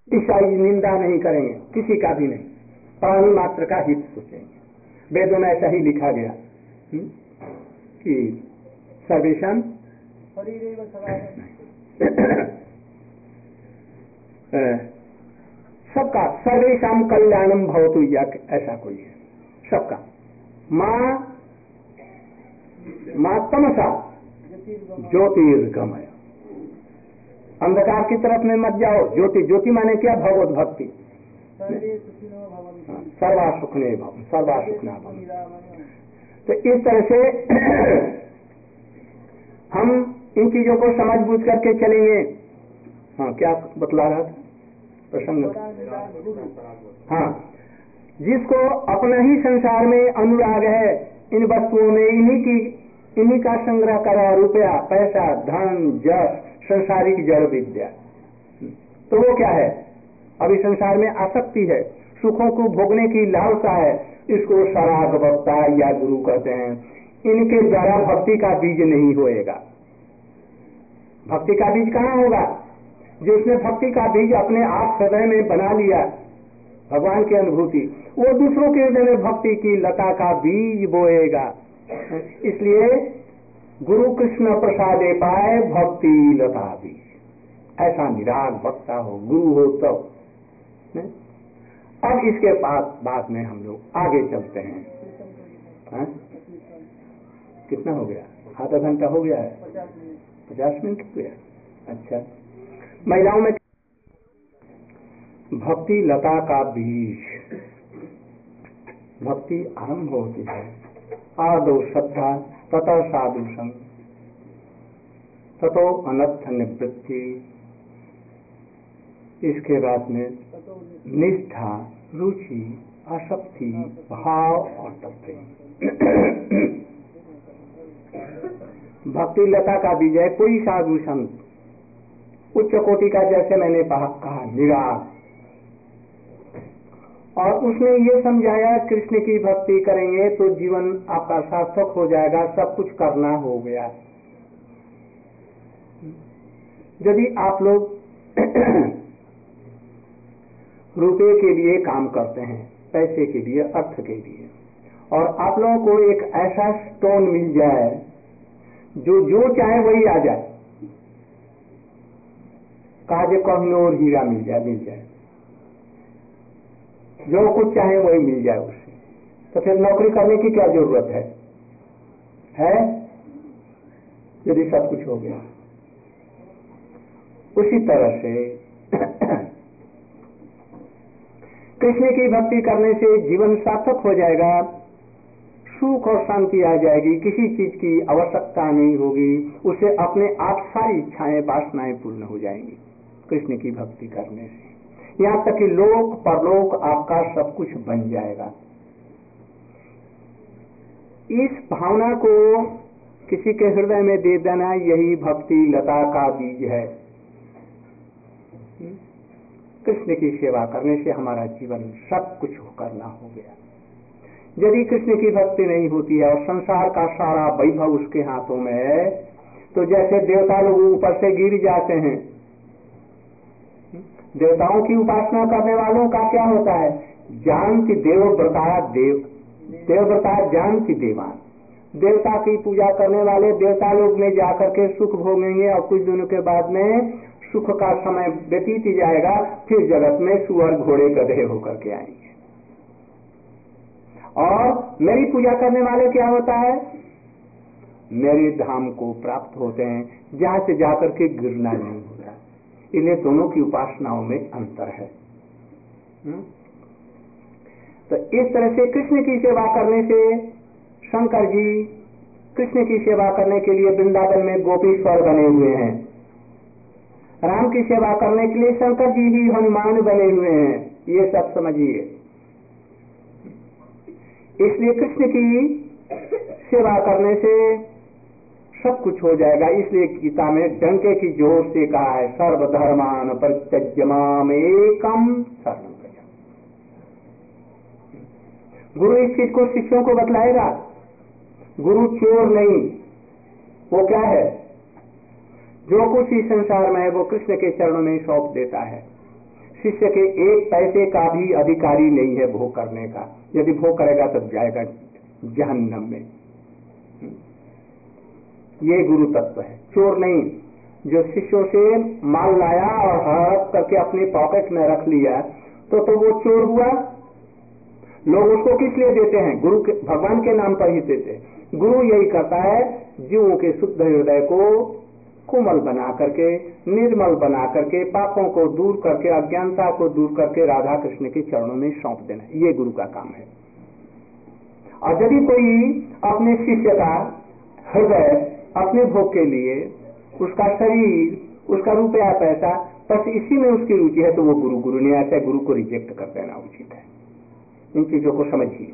ईसाई निंदा नहीं करेंगे, किसी का भी नहीं, प्राणी मात्र का हित सोचेंगे। वेदों में ऐसा ही लिखा गया कि सर्वेशम सबका सर्वेशम कल्याणम भवतु, या ऐसा कोई है सबका। मां तमसा ज्योतिर्गमय, अंधकार की तरफ में मत जाओ। ज्योति, ज्योति माने क्या? भगवत भक्ति। सर्वा सुखने भव, सर्वा सुखना भव। तो इस तरह से हम इन चीजों को समझ बूझ करके चलेंगे। हाँ, क्या बतला रहा था प्रसंग? हाँ, जिसको अपना ही संसार में अनुराग है, इन वस्तुओं में इन्हीं का संग्रह करा, रुपया, पैसा, धन, जस, संसारिक जड़ विद्या, तो वो क्या है? अभी संसार में आसक्ति है, सुखों को भोगने की लालसा है, इसको सराग वक्ता या गुरु कहते हैं। इनके द्वारा भक्ति का बीज नहीं होएगा। भक्ति का बीज कहाँ होगा? जिसने भक्ति का बीज अपने आप हृदय में बना लिया, भगवान की अनुभूति, वो दूसरों के हृदय में भक्ति की लता का बीज बोएगा। इसलिए गुरु कृष्ण प्रसादे पाए भक्ति लता बीज, ऐसा निराग वक्ता हो, गुरु हो तब। अब इसके बाद में हम लोग आगे चलते हैं। कितना हो गया? आधा घंटा हो गया है, 50 मिनट हो गया। अच्छा, महिलाओं में भक्ति लता का बीज, भक्ति आरंभ होती है। आदौ श्रद्धा, ततः साधु संग, ततो अनर्थ निवृत्ति, इसके बाद में निष्ठा, रुचि, आसक्ति, भाव और तत्व। भक्ति लता का बीज है। कोई साधु संत उच्च कोटि का, जैसे मैंने कहा, निराग, और उसने ये समझाया कृष्ण की भक्ति करेंगे तो जीवन आपका सार्थक हो जाएगा, सब कुछ करना हो गया। यदि आप लोग रुपए के लिए काम करते हैं, पैसे के लिए, अर्थ के लिए, और आप लोगों को एक ऐसा स्टोन मिल जाए जो चाहे वही आ जाए, काजे कोहिनूर हीरा मिल जाए, जो कुछ चाहे वही मिल जाए उससे, तो फिर नौकरी करने की क्या जरूरत है? यदि सब कुछ हो गया। उसी तरह से कृष्ण की भक्ति करने से जीवन सार्थक हो जाएगा, सुख और शांति आ जाएगी, किसी चीज की आवश्यकता नहीं होगी, उसे अपने आप सारी इच्छाएं, वासनाएं पूर्ण हो जाएंगी कृष्ण की भक्ति करने से। यहाँ तक कि लोक परलोक आपका सब कुछ बन जाएगा। इस भावना को किसी के हृदय में दे देना, यही भक्ति लता का बीज है। कृष्ण की सेवा करने से हमारा जीवन सब कुछ करना हो गया। यदि कृष्ण की भक्ति नहीं होती है और संसार का सारा वैभव उसके हाथों में है, तो जैसे देवता लोग ऊपर से गिर जाते हैं। देवताओं की उपासना करने वालों का क्या होता है? जानति देवव्रता देवव्रता जानति देवान। देवता की पूजा करने वाले देवता लोग में जाकर के सुख भोगेंगे और कुछ दिनों के बाद में सुख का समय व्यतीत ही जाएगा, फिर जगत में सुअर घोड़े गधे होकर के आएंगे। और मेरी पूजा करने वाले क्या होता है? मेरे धाम को प्राप्त होते हैं, जहां से जाकर के गिरना नहीं होता। इन्हें दोनों की उपासनाओं में अंतर है। तो इस तरह से कृष्ण की सेवा करने से, शंकर जी कृष्ण की सेवा करने के लिए वृंदावन में गोपीश्वर बने हुए हैं। राम की सेवा करने के लिए शंकर जी ही हनुमान बने हुए हैं। ये सब समझिए। इसलिए कृष्ण की सेवा करने से सब कुछ हो जाएगा। इसलिए गीता में डंके की जोर से कहा है, सर्वधर्मान परित्यज्य माम एकम शरणं व्रज। गुरु इस चीज को शिष्यों को बतलाएगा। गुरु चोर नहीं, वो क्या है? जो कुछ इस संसार में है वो कृष्ण के चरणों में सौंप देता है। शिष्य के एक पैसे का भी अधिकारी नहीं है भोग करने का। यदि भोग करेगा तब जाएगा जहन्नम में। ये गुरु तत्व है। चोर नहीं, जो शिष्यों से माल लाया और हड़प करके अपनी पॉकेट में रख लिया तो वो चोर हुआ। लोग उसको किस लिए देते हैं? गुरु के, भगवान के नाम पर ही देते हैं। गुरु यही करता है, जीवों के शुद्ध हृदय को कोमल बना करके, निर्मल बना करके, पापों को दूर करके, अज्ञानता को दूर करके राधा कृष्ण के चरणों में सौंप देना, ये गुरु का काम है। और यदि कोई अपने शिष्य का हृदय अपने भोग के लिए, उसका शरीर, उसका रुपया पैसा, बस इसी में उसकी रुचि है, तो वो गुरु नहीं, ऐसा गुरु को रिजेक्ट कर देना उचित है। इन चीजों को समझिए।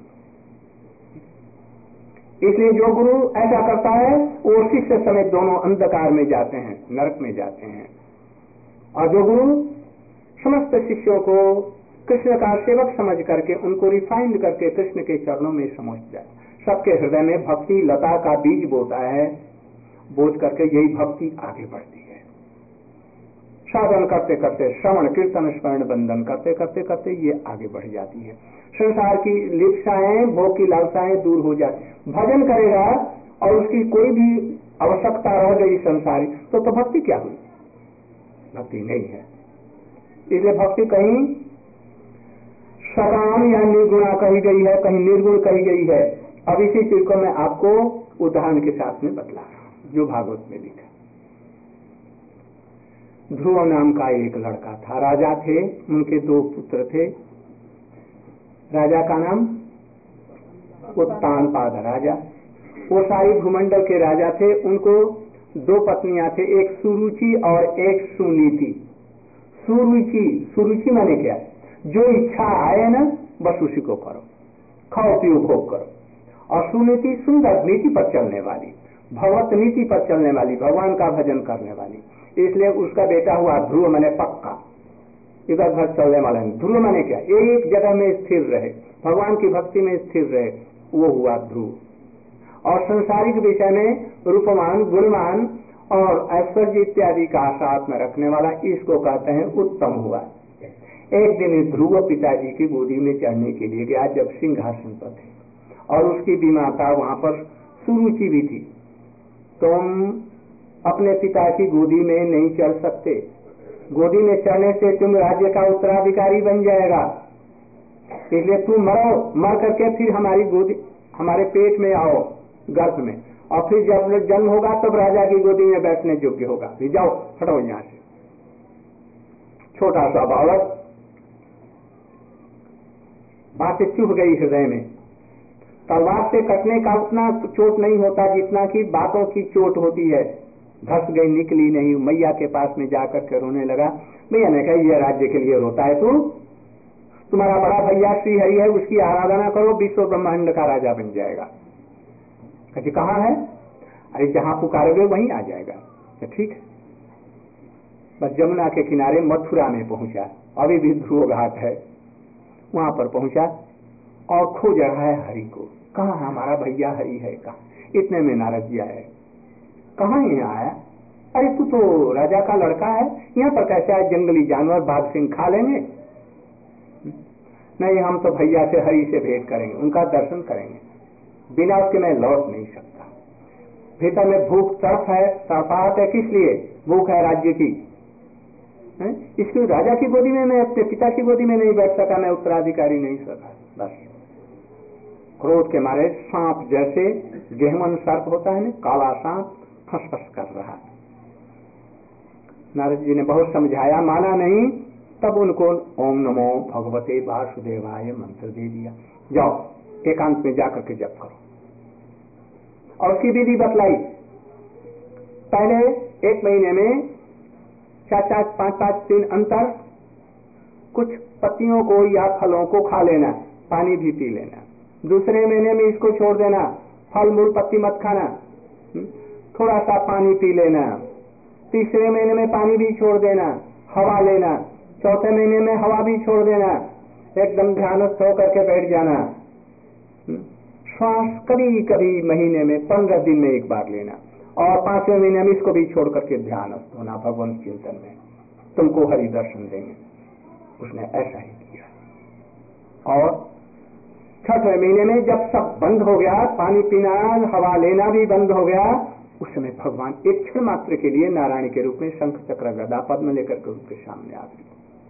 इसलिए जो गुरु ऐसा करता है वो शिष्य समेत दोनों अंधकार में जाते हैं, नरक में जाते हैं। और जो गुरु समस्त शिष्यों को कृष्ण का सेवक समझ करके उनको रिफाइंड करके कृष्ण के चरणों में समझ जाए, सबके हृदय में भक्ति लता का बीज बोता है, बोझ करके यही भक्ति आगे बढ़ती है। साधन करते करते, श्रवण कीर्तन स्मरण बंधन करते करते करते ये आगे बढ़ जाती है। संसार की लिप्साएं, भोग की लालसाएं दूर हो जाए। भजन करेगा और उसकी कोई भी आवश्यकता रह गई संसारी, तो भक्ति क्या हुई? भक्ति नहीं है। इसलिए भक्ति कहीं सकाम या निर्गुणा कही गई है, कहीं निर्गुण कही गई है। अब इसी चीज को मैं आपको उदाहरण के साथ में बतला रहा हूं, जो भागवत में लिखा। ध्रुव नाम का एक लड़का था, राजा थे, उनके 2 पुत्र थे। राजा का नाम उत्तानपाद राजा। वो सारी भूमंडल के राजा थे। उनको 2 पत्नियां थे, एक सुरुचि और एक सुनीति। सुरुचि माने क्या? जो इच्छा आए ना बस उसी को करो, खाओ पियो भोग करो। और सुनीति सुंदर नीति पर चलने वाली, भगवत नीति पर चलने वाली, भगवान का भजन करने वाली। इसलिए उसका बेटा हुआ ध्रुव, माने पक्का, इधर उधर चलने वाला नहीं। ध्रुव माने क्या? एक जगह में स्थिर रहे, भगवान की भक्ति में स्थिर रहे, वो हुआ ध्रुव। और संसारिक विषय में रूपमान, गुणमान और ऐश्वर्य इत्यादि का साथ में रखने वाला, इसको कहते हैं उत्तम हुआ। एक दिन ध्रुव पिताजी की गोदी में चढ़ने के लिए गया, जब सिंहासन पर थे, और उसकी बीमाता वहां पर सुरुचि भी थी। तुम अपने पिता की गोदी में नहीं चढ़ सकते, गोदी में चढ़ने से तुम राज्य का उत्तराधिकारी बन जाएगा, इसलिए तुम मरो, मर करके फिर हमारी गोदी, हमारे पेट में आओ, गर्भ में, और फिर जब जन्म होगा तब राजा की गोदी में बैठने योग्य होगा। फिर जाओ, हटो यहां से। छोटा सा बालक, बातें चुभ गई हृदय में। तलवार से कटने का उतना चोट नहीं होता जितना कि बातों की चोट होती है। धस गई, निकली नहीं। मैया के पास में जाकर के रोने लगा। मैया ने कहा, ये राज्य के लिए रोता है तू? तुम्हारा बड़ा भैया श्री हरि है, उसकी आराधना करो, विश्व ब्रह्मांड का राजा बन जाएगा। कहती कहाँ है? अरे जहां पुकारोगे वहीं आ जाएगा। ठीक है। बस जमुना के किनारे मथुरा में पहुंचा, अभी भी ध्रुव घाट है, वहां पर पहुंचा और खोज रहा है हरि को। कहाँ हमारा भैया हरि है? कहाँ? इतने में नारद जी आए। कहाँ यहाँ आया? अरे तू तो राजा का लड़का है, यहाँ पर कैसे आए? जंगली जानवर बाघ सिंह खा लेंगे? नहीं, हम तो भैया से हरि से भेंट करेंगे, उनका दर्शन करेंगे, बिना उसके मैं लौट नहीं सकता। भीतर में भूख तड़प है, तड़पाहट है। किस लिए भूख है? राज्य की। इसकी राजा की गोदी में मैं अपने पिता की गोदी में नहीं बैठ सका, मैं उत्तराधिकारी नहीं सका। बस क्रोध के मारे सांप जैसे, गेहमन सर्प होता है ना, काला सांप फसफस कर रहा। नारद जी ने बहुत समझाया, माना नहीं। तब उनको ओम नमो भगवते वासुदेवाय मंत्र दे दिया। जाओ एकांत में जाकर के जप करो। और उसकी विधि बतलाई। पहले 1 महीने में 4-4, 5-5 दिन अंतर कुछ पत्तियों को या फलों को खा लेना, पानी भी पी लेना। दूसरे महीने में इसको छोड़ देना, फल मूल पत्ती मत खाना, थोड़ा सा पानी पी लेना। तीसरे महीने में पानी भी छोड़ देना, हवा लेना। चौथे महीने में हवा भी छोड़ देना, एकदम ध्यानस्थ होकर के बैठ जाना। श्वास कभी कभी महीने में 15 दिन में एक बार लेना, और 5वें महीने में इसको भी छोड़ करके ध्यानस्थ होना भगवान चिंतन में। तुमको हरि दर्शन देंगे। उसने ऐसा ही किया। और छठवें महीने में जब सब बंद हो गया, पानी पीना हवा लेना भी बंद हो गया, उस समय भगवान एक क्षण मात्र के लिए नारायण के रूप में शंख चक्र गदा पद्म लेकर के उनके सामने आ गए।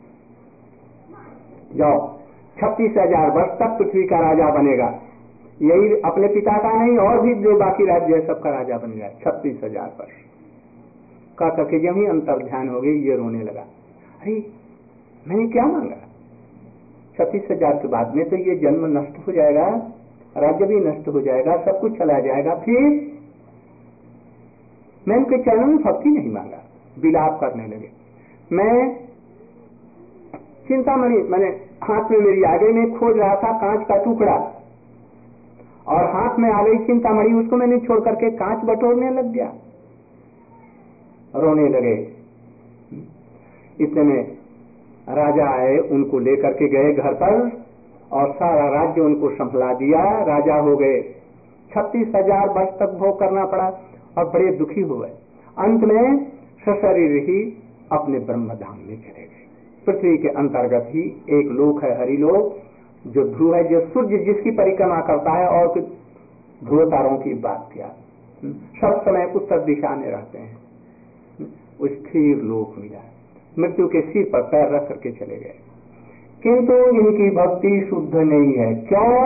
जाओ 36,000 वर्ष तक पृथ्वी का राजा बनेगा, यही अपने पिता का नहीं और भी जो बाकी राज्य है सबका राजा बन गया 36,000 वर्ष का करके जब ही अंतर ध्यान हो गई ये रोने लगा। अरे मैंने क्या मांगा, 36,000 के बाद में तो ये जन्म नष्ट हो जाएगा, राज्य भी नष्ट हो जाएगा, सब कुछ चला जाएगा, फिर मैं उनके चरणों में भक्ति नहीं मांगा। विलाप करने लगे। मैं चिंतामणि मैंने हाथ में मेरी आगे में खोज रहा था कांच का टुकड़ा, और हाथ में आ गई चिंतामणि, उसको मैंने छोड़ करके कांच बटोरने लग गया, रोने लगे। इतने में राजा आए, उनको लेकर के गए घर पर और सारा राज्य उनको संभला दिया, राजा हो गए। 36,000 वर्ष तक भोग करना पड़ा और बड़े दुखी हुए। अंत में सशरीर ही अपने ब्रह्मधाम में चले गए। पृथ्वी के अंतर्गत ही एक लोक है हरिलोक, जो ध्रुव है, जो सूर्य जिसकी परिक्रमा करता है, और ध्रुव तारों की बात किया, सब समय उत्तर दिशा में रहते हैं, स्थिर लोक मिला। मृत्यु के सिर पर पैर रख करके चले गए, किंतु इनकी भक्ति शुद्ध नहीं है। क्यों?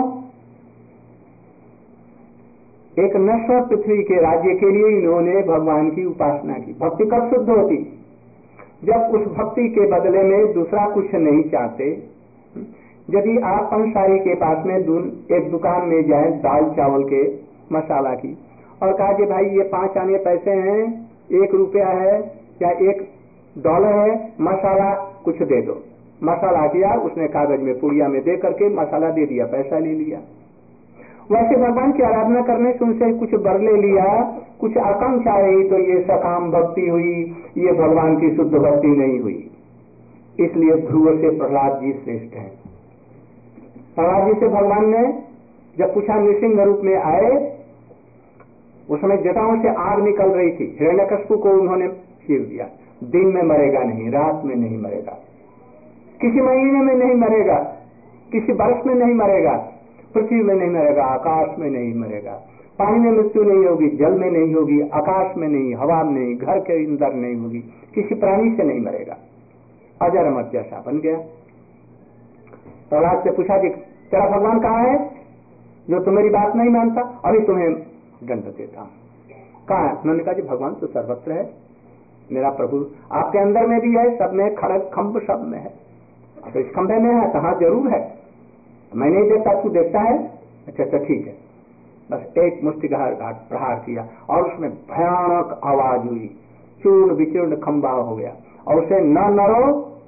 एक नश्वर पृथ्वी के राज्य के लिए इन्होंने भगवान की उपासना की। भक्ति कब शुद्ध होती? जब उस भक्ति के बदले में दूसरा कुछ नहीं चाहते। यदि आप पंसारी के पास में एक दुकान में जाए दाल चावल के मसाला की, और कहा कि भाई ये 5 आने पैसे हैं, 1 रुपया है या $1 है, मसाला कुछ दे दो। मसाला किया, उसने कागज में पुड़िया में दे करके मसाला दे दिया, पैसा ले लिया। वैसे भगवान की आराधना करने से उनसे कुछ बदले लिया, कुछ आकांक्षा रही, तो ये सकाम भक्ति हुई, ये भगवान की शुद्ध भक्ति नहीं हुई। इसलिए ध्रुव से प्रहलाद जी श्रेष्ठ हैं। प्रहलाद जी से भगवान ने जब पूछा, नृसिंह रूप में आए, उस समय जटाओं से आग निकल रही थी, हिरण्यकश्यप को उन्होंने चीर दिया। दिन में मरेगा नहीं, रात में नहीं मरेगा, किसी महीने में नहीं मरेगा, किसी वर्ष में नहीं मरेगा, पृथ्वी में नहीं मरेगा, आकाश में नहीं मरेगा, पानी में मृत्यु नहीं होगी, जल में नहीं होगी, आकाश में नहीं, हवा में नहीं, घर के अंदर नहीं होगी, किसी प्राणी से नहीं मरेगा, अजर अमर जैसा बन गया। प्रहलाद से पूछा कि तेरा भगवान कहाँ है जो तुम्हारी बात नहीं मानता? अभी तुम्हें दंड देता हूं। कहा? उन्होंने कहा कि भगवान तो सर्वत्र है, मेरा प्रभु आपके अंदर में भी है, सब में, खड़ग खंभ सब में है। तो इस खंभे में है तो हाँ जरूर है, मैं नहीं देखता, तू देखता है? अच्छा ठीक है। बस एक मुष्टिघात प्रहार किया और उसमें भयानक आवाज हुई, चूर्ण विचूर्ण खंभा हो गया, और उसे न नरो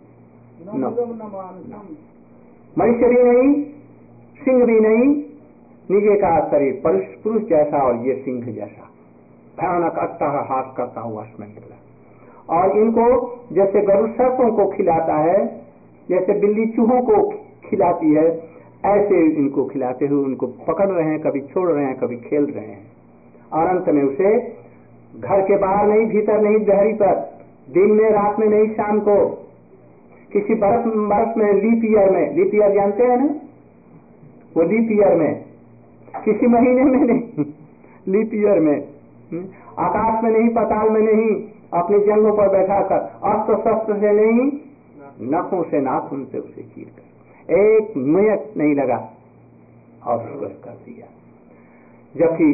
मनुष्य भी नहीं, सिंह भी नहीं, नीचे का शरीर पुरुष जैसा और ये सिंह जैसा, भयानक अट्टहास करता हुआ उसमें निकला। और इनको जैसे गरुड़ सर्पों को खिलाता है, जैसे बिल्ली चूहों को खिलाती है, ऐसे इनको खिलाते हुए उनको पकड़ रहे हैं, कभी छोड़ रहे हैं, कभी खेल रहे हैं। और अंत में उसे घर के बाहर नहीं, भीतर नहीं, दहरी पर, दिन में, रात में नहीं, शाम को, किसी बर्फ में, लीप ईयर में, लीप ईयर जानते हैं ना, वो लीप ईयर में, किसी महीने में नहीं, लीप ईयर में, आकाश में नहीं, पाताल में नहीं, अपनी जंगों पर बैठा कर, अस्त्र शस्त्र से नहीं, नखों से, नाखून से उसे चीर कर, एक मिनट नहीं लगा और स्वस्थ कर दिया। जबकि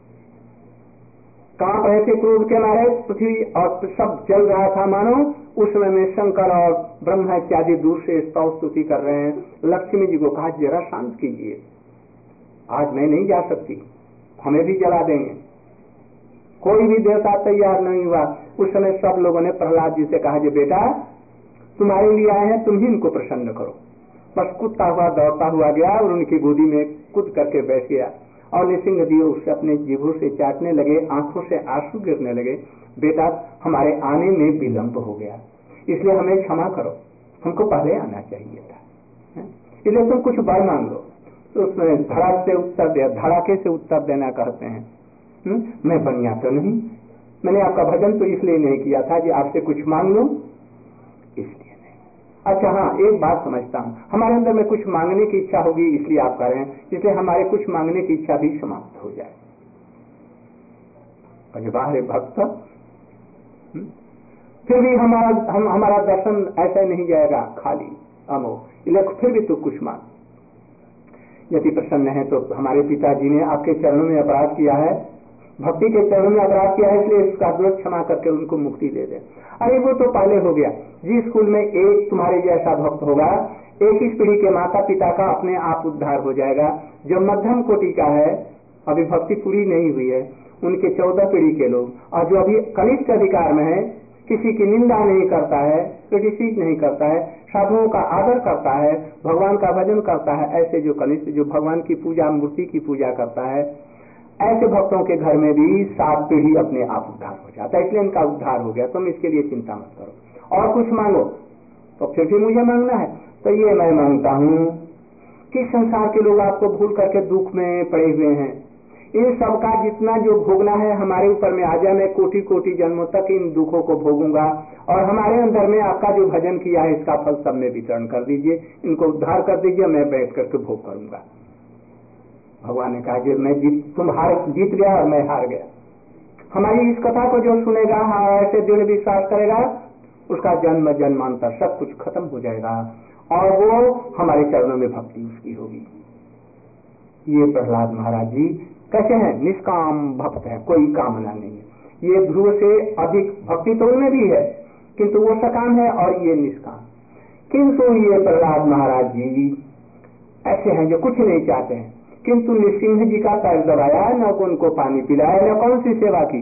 कांप रहे थे क्रोध के मारे पृथ्वी और सब जल रहा था मानो। उस समय में शंकर और ब्रह्मा इत्यादि दूर से स्तव स्तुति कर रहे हैं। लक्ष्मी जी को कहा जरा शांत कीजिए, आज मैं नहीं जा सकती, हमें भी जला देंगे। कोई भी देवता तैयार नहीं हुआ। उस समय सब लोगों ने प्रहलाद जी से कहा, बेटा तुम्हारे लिए आए हैं, तुम ही इनको प्रसन्न करो। बस कूदता हुआ दौड़ता हुआ गया और उनकी गोदी में कूद करके बैठ गया, और नृसिंह जी उसे अपने जीभों से चाटने लगे, आंखों से आंसू गिरने लगे। बेटा हमारे आने में विलंब हो गया, इसलिए हमें क्षमा करो, हमको पहले आना चाहिए था, इसलिए तुम कुछ वर मांग लो। तो उसने धड़क से उत्तर दिया, धड़ाके से उत्तर देना कहते हैं। मैं बढ़िया तो नहीं, मैंने आपका भजन तो इसलिए नहीं किया था कि आपसे कुछ मांग लूं, इसलिए नहीं। अच्छा हाँ, एक बात समझता हूँ, हमारे अंदर में कुछ मांगने की इच्छा होगी इसलिए आप कर रहे हैं, इसलिए हमारे कुछ मांगने की इच्छा भी समाप्त हो जाए। अरे वाह रे भक्त, फिर भी हमारा दर्शन ऐसा नहीं जाएगा खाली अमोघ, इसलिए फिर भी तू कुछ मांग। यदि प्रसन्न है तो हमारे पिताजी ने आपके चरणों में अपराध किया है, भक्ति के चरणों में अपराध किया है, इसलिए इसका दोष क्षमा करके उनको मुक्ति दे दे। अरे वो तो पहले हो गया। जिस स्कूल में एक तुम्हारे जैसा भक्त होगा, 21 पीढ़ी के माता पिता का अपने आप उद्धार हो जाएगा। जो मध्यम कोटि का है, अभी भक्ति पूरी नहीं हुई है, उनके 14 पीढ़ी के लोग, और जो अभी कनिष्ठ अधिकार में है, किसी की निंदा नहीं करता है, क्रिटिसाइज नहीं करता है, साधुओं का आदर करता है, भगवान का भजन करता है, ऐसे जो कनिष्ठ, जो भगवान की पूजा, मूर्ति की पूजा करता है, ऐसे भक्तों के घर में भी 7 पीढ़ी अपने आप उद्धार हो जाता है। इसलिए इनका उद्धार हो गया, तुम इसके लिए चिंता मत करो। और कुछ मांगो तो फिर भी मुझे मांगना है, तो ये मैं मांगता हूँ कि संसार के लोग आपको भूल करके दुख में पड़े हुए हैं, इन सबका जितना जो भोगना है हमारे ऊपर में आ जाए। मैं कोटि कोटि जन्मों तक इन दुखों को भोगूंगा, और हमारे अंदर में आपका जो भजन किया है इसका फल सब में वितरण कर दीजिए, इनको उद्धार कर दीजिए, मैं बैठ करके भोग करूंगा। भगवान ने कहा कि मैं तुम जीत गया और मैं हार गया। हमारी इस कथा को जो सुनेगा, हाँ ऐसे दृढ़ विश्वास करेगा, उसका जन्म जन्मांतर सब कुछ खत्म हो जाएगा, और वो हमारे चरणों में भक्ति उसकी होगी। ये प्रहलाद महाराज जी कैसे हैं? निष्काम भक्त है, कोई कामना नहीं है। ये ध्रुव से अधिक भक्ति तो उनमें भी है, किंतु वो सकाम है और ये निष्काम। किंतु ये प्रहलाद महाराज जी ऐसे हैं जो कुछ नहीं चाहते हैं, किंतु नृसिंह जी का पैर दबाया, न उनको पानी पिलाया, न कौन सी सेवा की।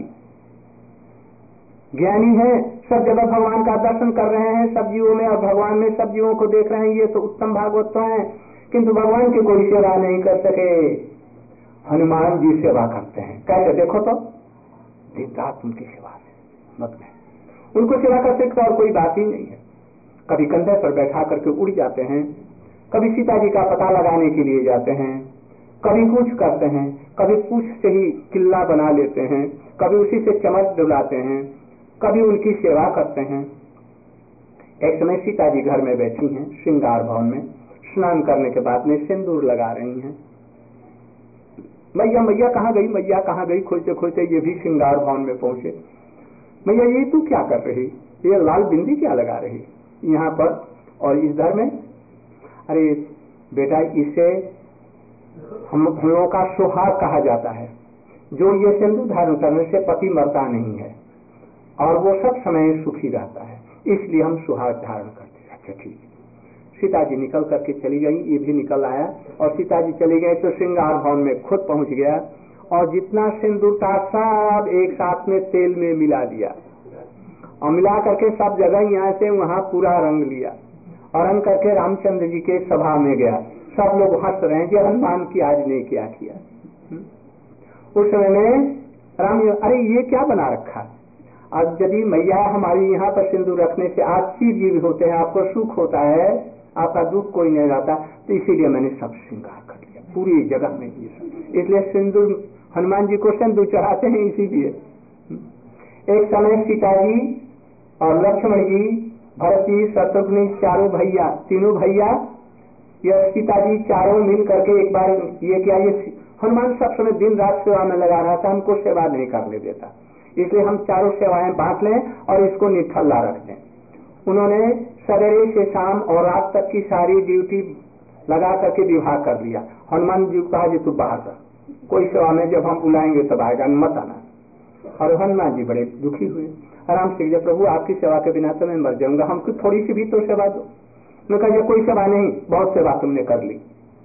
ज्ञानी है, सब जगह भगवान का दर्शन कर रहे हैं, सब जीवों में और भगवान में सब जीवों को देख रहे हैं, ये तो उत्तम भागवत तो है, किंतु भगवान की कोई सेवा नहीं कर सके। हनुमान जी सेवा करते हैं, कैसे देखो तो, दिन रात उनकी सेवा में मत में, उनको सेवा करते तो और कोई बात ही नहीं है। कभी कंधे पर बैठा करके उड़ जाते हैं, कभी सीता जी का पता लगाने के लिए जाते हैं, कभी कुछ करते हैं, कभी पूछ से ही किला बना लेते हैं, कभी उसी से चमच डुलाते हैं, कभी उनकी सेवा करते हैं। एक समय सीता जी घर में बैठी हैं श्रृंगार भवन में, स्नान करने के बाद में सिंदूर लगा रही हैं। मैया मैया कहाँ गई, मैया कहाँ गई, खोजते खोजते ये भी श्रृंगार भवन में पहुंचे। मैया ये तू क्या कर रही, ये लाल बिंदी क्या लगा रही यहाँ पर और इस घर में? अरे बेटा, इसे हम लोगों का सुहाग कहा जाता है। जो ये सिंदूर धारण करने से पति मरता नहीं है और वो सब समय सुखी रहता है, इसलिए हम सुहाग धारण करते हैं। अच्छा ठीक। सीता जी निकल करके चली गई, ये भी निकल आया, और सीता जी चली गई तो श्रृंगार भवन में खुद पहुंच गया, और जितना सिंदूर था सब एक साथ में तेल में मिला दिया, और मिला करके सब जगह यहाँ से वहां पूरा रंग लिया, और रंग करके रामचंद्र जी के सभा में गया। सब लोग हंस रहे हैं कि हनुमान की आज ने क्या किया। उस समय में राम, अरे ये क्या बना रखा। अब यदि मैया हमारी यहाँ पर सिंदूर रखने से आप शिव जी भी होते हैं, आपको सुख होता है, आपका दुख कोई नहीं रहता, तो इसीलिए मैंने सब श्रृंगार कर लिया पूरी जगह में ये सब। इसलिए सिंदूर, हनुमान जी को सिंदूर चढ़ाते हैं इसीलिए। एक समय सीता जी और लक्ष्मण जी, भरत जी, शत्रुघ्न, चारों भैया, तीनों भैया, यह सीता जी चारों मिल करके एक बार ये किया, ये हनुमान सब समय दिन रात सेवा में लगा रहा था, हमको सेवा नहीं करने देता, इसलिए हम चारों सेवाएं बांट लें और इसको निठल्ला रख दें। उन्होंने सवेरे से शाम और रात तक की सारी ड्यूटी लगा करके विवाह कर लिया। हनुमान जी को कहा जी तू बाहर जा, कोई सेवा में जब हम बुलाएंगे तब आएगा, मत आना। और हनुमान जी बड़े दुखी हुए, आराम से जब प्रभु आपकी सेवा के बिना तो मैं मर जाऊंगा, हमको थोड़ी सी भी तो सेवा दो। उन्होंने कहा कोई सेवा नहीं, बहुत सेवा तुमने कर ली।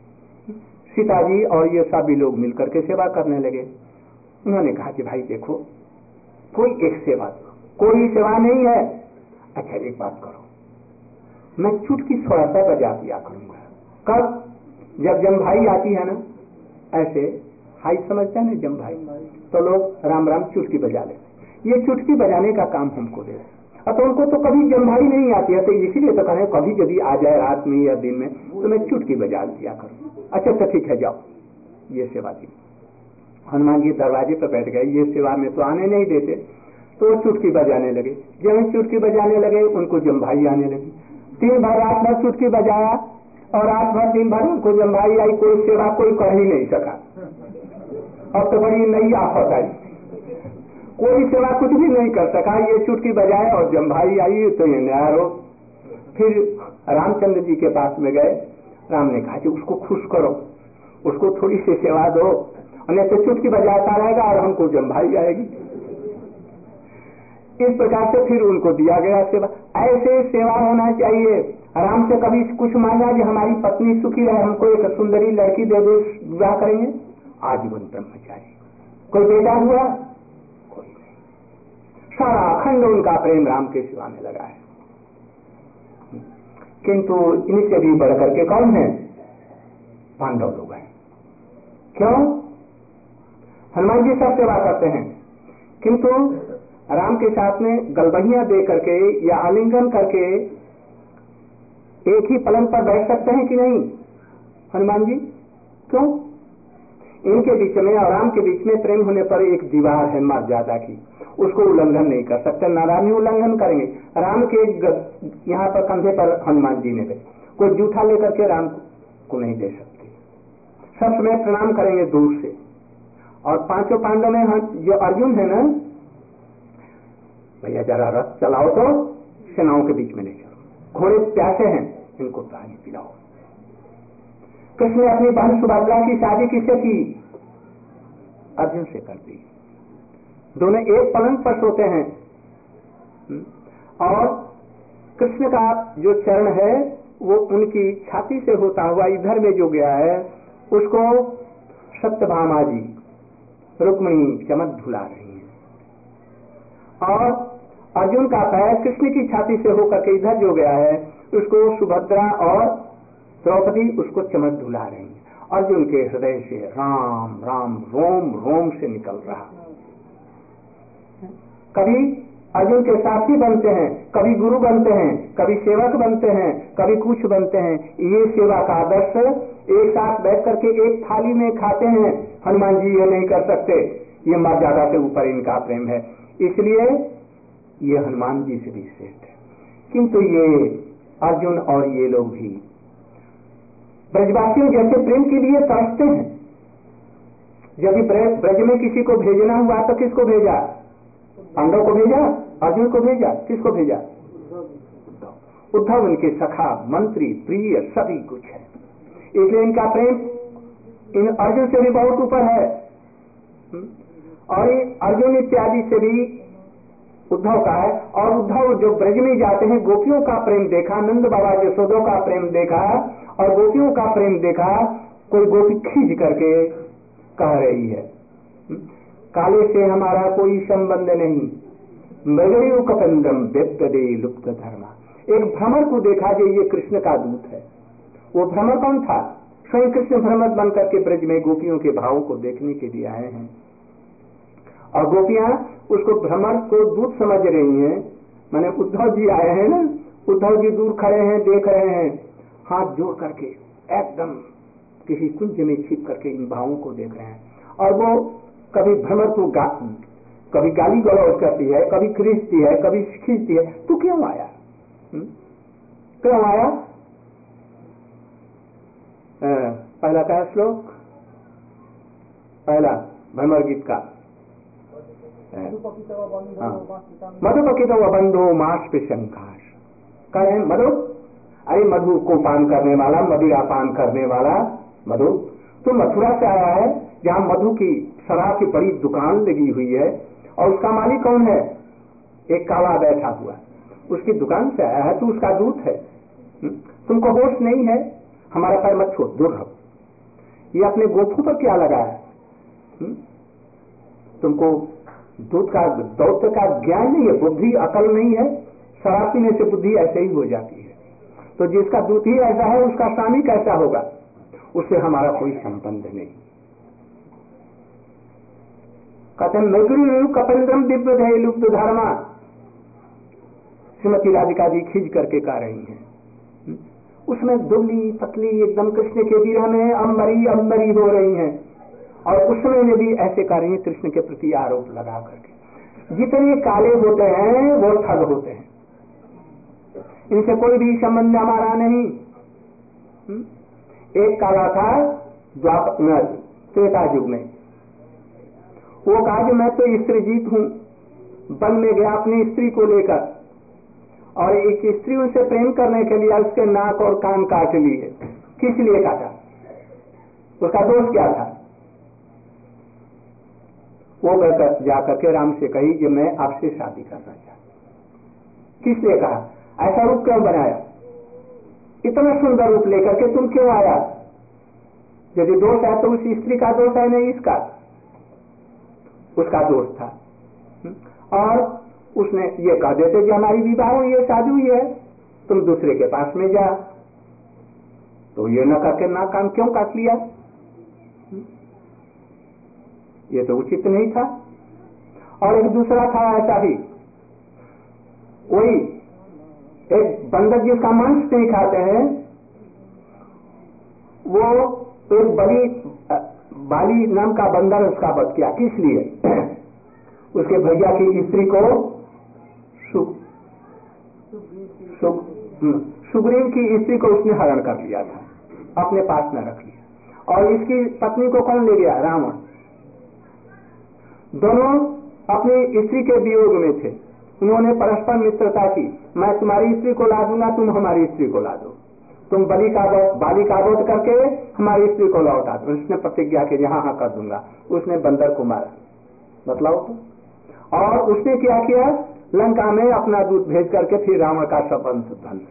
सीता जी और ये सभी लोग मिलकर के सेवा करने लगे। उन्होंने कहा कि भाई देखो, कोई एक सेवा दो, कोई सेवा नहीं है। अच्छा एक बात करो, मैं चुटकी थोड़ा सा बजा दिया करूंगा। कब? जब जम भाई आती है ना, ऐसे हाई समझते हैं ना जम भाई, तो लोग राम राम चुटकी बजा लेते। ये चुटकी बजाने का काम हमको दे। अब तो उनको तो कभी जम भाई नहीं आती है, तो इसीलिए तो कहें कभी यदि आ जाए रात में या दिन में तो मैं चुटकी बजा दिया करूँ। अच्छा तो ठीक है, जाओ ये सेवा दी। हनुमान जी दरवाजे पर बैठ गए, ये सेवा में तो आने नहीं देते, तो वो चुटकी बजाने लगे। जब चुटकी बजाने लगे उनको जम भाई आने लगी। दिन भर रात भर चुटकी बजाया और रात भर दिन भर उनको जम्भाई आई, कोई सेवा कोई कर ही नहीं सका। अब तो बड़ी नई आफत आई, कोई सेवा कुछ भी नहीं कर सका, ये चुटकी बजाए और जम्भाई आई, तो ये नया रोग। फिर रामचंद्र जी के पास में गए, राम ने कहा कि उसको खुश करो, उसको थोड़ी सी सेवा दो, नहीं तो चुटकी बजाता रहेगा और हमको जम्भाई आएगी। इस प्रकार से फिर उनको दिया गया सेवा। ऐसे सेवा होना चाहिए। राम से कभी कुछ मांगा कि हमारी पत्नी सुखी रहे, हमको एक सुंदरी लड़की दे दो, विवाह करेंगे, आजीवन ब्रह्मचारी। कोई बेटा हुआ? कोई नहीं। सारा अखंड उनका प्रेम राम के सेवा में लगा है। किंतु इनसे भी बढ़कर के कौन है? पांडव लोग हैं। क्यों? हनुमान जी सब सेवा करते हैं, किंतु राम के साथ में गलबहियां दे करके या आलिंगन करके एक ही पलंग पर बैठ सकते हैं कि नहीं हनुमान जी? क्यों? इनके बीच में और राम के बीच में प्रेम होने पर एक दीवार है मर्यादा की, उसको उल्लंघन नहीं कर सकते। नारायण ही उल्लंघन करेंगे। राम के यहाँ पर कंधे पर हनुमान जी ने कोई जूठा लेकर के राम को नहीं दे सकते, सब समय प्रणाम करेंगे दूर से। और पांचों पांडव में जो अर्जुन है ना, भैया जरा रथ चलाओ तो सेनाओं के बीच में ले चलो, घोड़े प्यासे हैं, इनको पानी पिलाओ। कृष्ण ने अपनी बहन सुभद्रा की शादी किससे की? अर्जुन से कर दी। दोनों एक पलंग पर सोते हैं। और कृष्ण का जो चरण है वो उनकी छाती से होता हुआ इधर में जो गया है, उसको सत्यभामा जी रुक्मिणी चमक धुला रही है। और अर्जुन का पैर कृष्ण की छाती से होकर के इधर जो गया है, उसको सुभद्रा और द्रौपदी उसको चमक धुला रही है। अर्जुन के हृदय से राम राम रोम रोम से निकल रहा। कभी अर्जुन के साथी बनते हैं, कभी गुरु बनते हैं, कभी सेवक बनते हैं, कभी कुछ बनते हैं। ये सेवा का आदर्श एक साथ बैठ करके एक थाली में खाते हैं। हनुमान जी ये नहीं कर सकते, ये मर्यादा से ऊपर इनका प्रेम है, इसलिए ये हनुमान जी से भी श्रेष्ठ है। किंतु ये अर्जुन और ये लोग भी ब्रजवासियों जैसे प्रेम के लिए तरसते हैं। जब ब्रज में किसी को भेजना हुआ तो किसको भेजा? पांडव को भेजा, अर्जुन को भेजा, किसको भेजा? उद्धव उनके सखा, मंत्री, प्रिय, सभी कुछ है। इसलिए इनका प्रेम इन अर्जुन से भी बहुत ऊपर है। और अर्जुन इत्यादि से भी उद्धव का है। और उद्धव जो ब्रज में जाते हैं, गोपियों का प्रेम देखा, नंद बाबा यशोदा का प्रेम देखा और गोपियों का प्रेम देखा। कोई गोपी खींच करके कह रही है, काले से हमारा कोई संबंध नहीं, मृगयु कपंदम व्यक्तदे लुप्त धर्मा। एक भ्रमर को देखा जो ये कृष्ण का दूत है। वो भ्रमर कौन था? स्वयं कृष्ण भ्रमर बनकर के ब्रज में गोपियों के भावों को देखने के लिए आए हैं। और गोपियां उसको भ्रमर को दूत समझ रही हैं। माने उद्धव जी आए हैं ना, उद्धव जी दूर खड़े हैं, देख रहे हैं, हाथ जोड़ करके एकदम किसी कुंज में छिप करके इन भावों को देख रहे हैं। और वो कभी भ्रमर को कभी गाली गलौज करती है, कभी खींचती है, कभी खींचती है। तू क्यों आया? क्यों आया? पहला क्या श्लोक? पहला भ्रमर गीत का मधुपकित बंधो मास पे शंकाश कहे मधु। अरे मधु को पान करने वाला, मदिरा पान करने वाला मधु, तो मथुरा से आया है जहाँ मधु की शराब की बड़ी दुकान लगी हुई है। और उसका मालिक कौन है? एक काला बैठा हुआ, उसकी दुकान से आया है, तू उसका दूत है। तुमको होश नहीं है? हमारा पैर मत छोड़, दूर रहो। ये अपने गोफों पर क्या लगा है? तुमको दूत का दौत्य का ज्ञान नहीं है, बुद्धि अकल नहीं है। शराब पीने से बुद्धि ऐसे ही हो जाती है। तो जिसका दूत ही ऐसा है, उसका स्वामी कैसा होगा? उससे हमारा कोई संबंध नहीं। कहते हैं मृगयु कपंदम दिव्य लुप्त धर्मा। श्रीमती राधिका जी खींच करके कह रही हैं, उसमें दुबली पतली एकदम कृष्ण के विरह में अम्बरी अम्बरी हो रही हैं। और उस समय में भी ऐसे कर रही है कृष्ण के प्रति आरोप लगा करके। जितने काले होते हैं वो ठग होते हैं। इनसे कोई भी संबंध हमारा नहीं। एक काला था द्वापर त्रेता युग में, वो कहा कि मैं तो स्त्रीजीत हूं, वन में गया अपनी स्त्री को लेकर और एक स्त्री उनसे प्रेम करने के लिए उसके नाक और कान काट लिए। किस लिए काटा? उसका दोष क्या था? वो जाकर के राम से कही कि मैं आपसे शादी करना चाहता। किस लिए कहा? ऐसा रूप क्यों बनाया? इतना सुंदर रूप लेकर के तुम क्यों आया? यदि दोष है तो उस स्त्री का दोष है, नहीं इसका, उसका दोष था। और उसने ये कह देते कि हमारी विवाह हुई है, शादी हुई है, तुम दूसरे के पास में जा, तो ये न करके ना काम क्यों काट लिया? ये तो उचित नहीं था। और एक दूसरा था ऐसा ही, वही एक बंदर जिसका मांस नहीं खाते हैं, वो एक बाली नाम का बंदर उसका वध किया। किस लिए? उसके भैया की स्त्री को सुग्रीव की स्त्री को उसने हरण कर लिया था, अपने पास में रख लिया। और इसकी पत्नी को कौन ले गया? रावण। दोनों अपनी स्त्री के वियोग में थे, उन्होंने परस्पर मित्रता की। मैं तुम्हारी स्त्री को ला दूंगा, तुम हमारी स्त्री को ला दो, तुम बाली का वध करके हमारी स्त्री को लौटा दो। उसने प्रतिज्ञा की, हाँ हाँ कर दूंगा। उसने बंदर को मारा, बतलाओ तो। और उसने क्या किया? लंका में अपना दूत भेज करके फिर रावण का सब वंश ध्वंस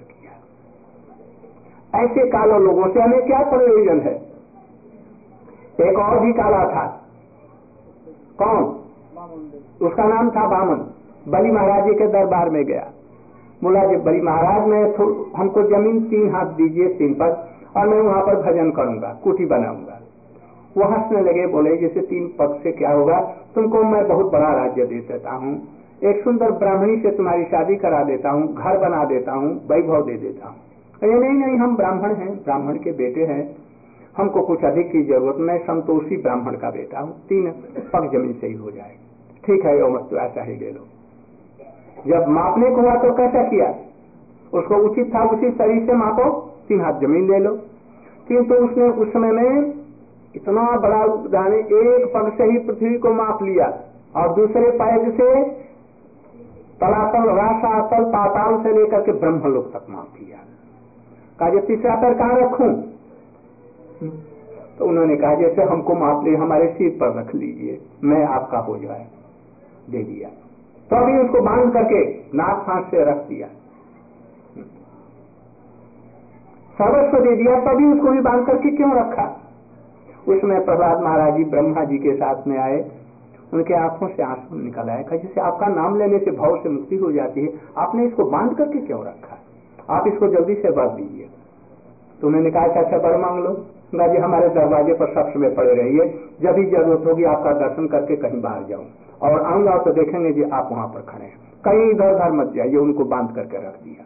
किया। ऐसे कालो लोगों से हमें क्या प्रयोजन है? एक और भी काला था, कौन? उसका नाम था वामन। बलि महाराज जी के दरबार में गया, बोला जी बलि महाराज मैं हमको जमीन 3 हाथ दीजिए, 3 पग, और मैं वहां पर भजन करूंगा, कुटी बनाऊंगा। वो हंसने लगे, बोले जैसे 3 पग से क्या होगा, तुमको मैं बहुत बड़ा राज्य दे देता हूँ, एक सुंदर ब्राह्मणी से तुम्हारी शादी करा देता हूँ, घर बना देता हूँ, वैभव दे देता हूँ। अरे नहीं नहीं, हम ब्राह्मण हैं, ब्राह्मण के बेटे हैं, हमको कुछ अधिक की जरूरत, मैं संतोषी ब्राह्मण का बेटा हूँ, 3 पग जमीन से ही हो जाए। ठीक है, मत तो ऐसा ही ले लो। जब मापने को हुआ तो कैसा किया? उसको उचित था उसी शरीर से मापो, 3 हाथ जमीन ले लो। किंतु उसने उस समय में इतना बड़ा दाने, एक पग से ही पृथ्वी को माप लिया और दूसरे पैर से तलातल, रासातल, पाताल से लेकर के ब्रह्मलोक तक माप लिया। कहा जो तीसरा पैर कहाँ रखूं? तो उन्होंने कहा जैसे हमको माप ले, हमारे सिर पर रख लीजिए, मैं आपका हो जाए। दे दिया। तो अभी उसको बांध करके नाक फांस से रख दिया, सर्वस्व दे दिया, तभी उसको भी बांध करके क्यों रखा? उसमें प्रहलाद महाराज जी ब्रह्मा जी के साथ में आए, उनके आंखों से आंसू निकल आए। कहा जैसे आपका नाम लेने से भाव से मुक्ति हो जाती है, आपने इसको बांध करके क्यों रखा? आप इसको जल्दी से वर दीजिए। तो उन्होंने कहा अच्छा वर मांग लो। जी हमारे दरवाजे पर सब समय पड़े रहिए, जब भी जरूरत होगी आपका दर्शन करके कहीं बाहर जाऊं, और आऊंगा तो देखेंगे जी आप वहां पर खड़े हैं, कहीं इधर उधर मत जाइए। उनको बांध करके रख दिया।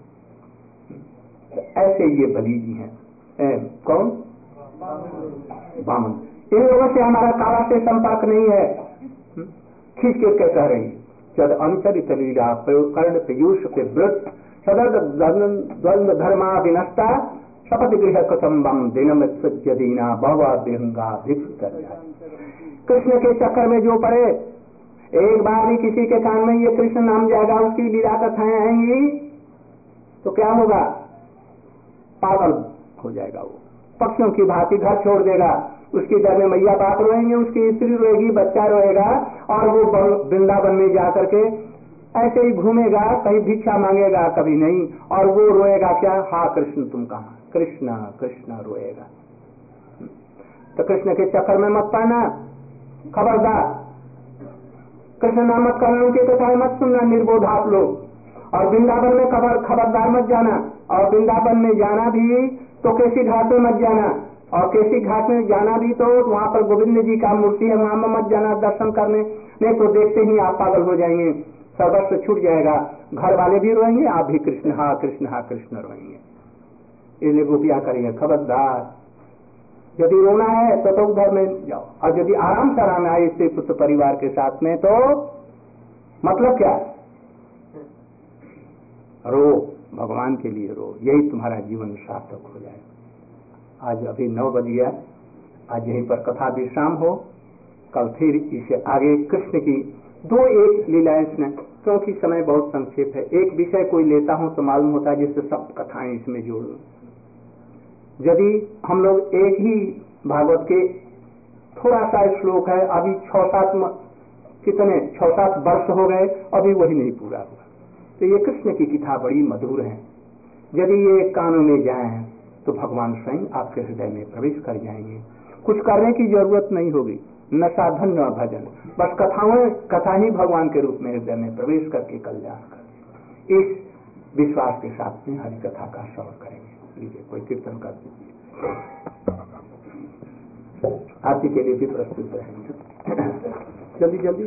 ऐसे ये बलि जी हैं। कौन? वामन। इन लोगों से हमारा काला से संपर्क नहीं है। खींच के कह रही चद अंतरित लीला कर्ण पीयूष के वृत्त सदर्द द्वंद्व धर्मा विनष्टा शपथ गृह कुटुम्बम दिनम सज्ज दीना बहुआ विहंगा भिक्षु। कृष्ण के चक्कर में जो पड़े, एक बार भी किसी के कान में ये कृष्ण नाम जाएगा, उसकी लीला कथाएं आएंगी तो क्या होगा? पागल हो जाएगा, वो पक्षियों की भांति घर छोड़ देगा। उसकी दर में मैया बाप रोएंगे, उसकी स्त्री रोएगी, बच्चा रोएगा, और वो वृंदावन में जाकर के ऐसे ही घूमेगा, कहीं भिक्षा मांगेगा, कभी नहीं, और वो रोएगा क्या? हा कृष्ण तुम कहाँ? कृष्णा कृष्णा रोएगा। तो कृष्ण के चक्कर में मत पाना, खबरदार। कृष्ण नाम मत करना, उनकी कथाएं मत सुनना, निर्बोध आप लोग। और वृंदावन में खबरदार मत जाना, और वृंदावन में जाना भी तो केसी घाट में मत जाना, और केसी घाट में जाना भी तो वहां पर गोविंद जी का मूर्ति है, वहां में मत जाना दर्शन करने, नहीं तो देखते ही आप पागल हो जाएंगे, सर्वस्व छूट जाएगा। घर वाले भी रोएंगे, आप भी कृष्ण हा कृष्ण रोएंगे। इसलिए गोपियां करेंगे खबरदार, यदि रोना है तो उधर में जाओ, और यदि आराम से आना है स्त्री पुत्र परिवार के साथ में तो मतलब क्या? रो, भगवान के लिए रो, यही तुम्हारा जीवन सार्थक हो जाएगा। आज अभी 9 बज गया, आज यहीं पर कथा विश्राम हो, कल फिर इसे आगे कृष्ण की 2-1 लीलाएं सुने, क्योंकि समय बहुत संक्षेप है। एक विषय कोई लेता हूं तो मालूम होता है जिससे सब कथाएं इसमें जोड़ लूं। यदि हम लोग एक ही भागवत के थोड़ा सा श्लोक है, अभी 6-7 वर्ष हो गए, अभी वही नहीं पूरा हुआ, तो ये कृष्ण की कथा बड़ी मधुर है। यदि ये कानों में जाए तो भगवान स्वयं आपके हृदय में प्रवेश कर जाएंगे। कुछ करने की जरूरत नहीं होगी, न साधन न भजन, बस कथा ही भगवान के रूप में हृदय में प्रवेश करके कल्याण कर। इस विश्वास के साथ में हरि कथा का श्रवण करेंगे। लीजिए कोई कीर्तन कर दीजिए, आरती के लिए भी प्रस्तुत रहेंगे। जल्दी जल्दी।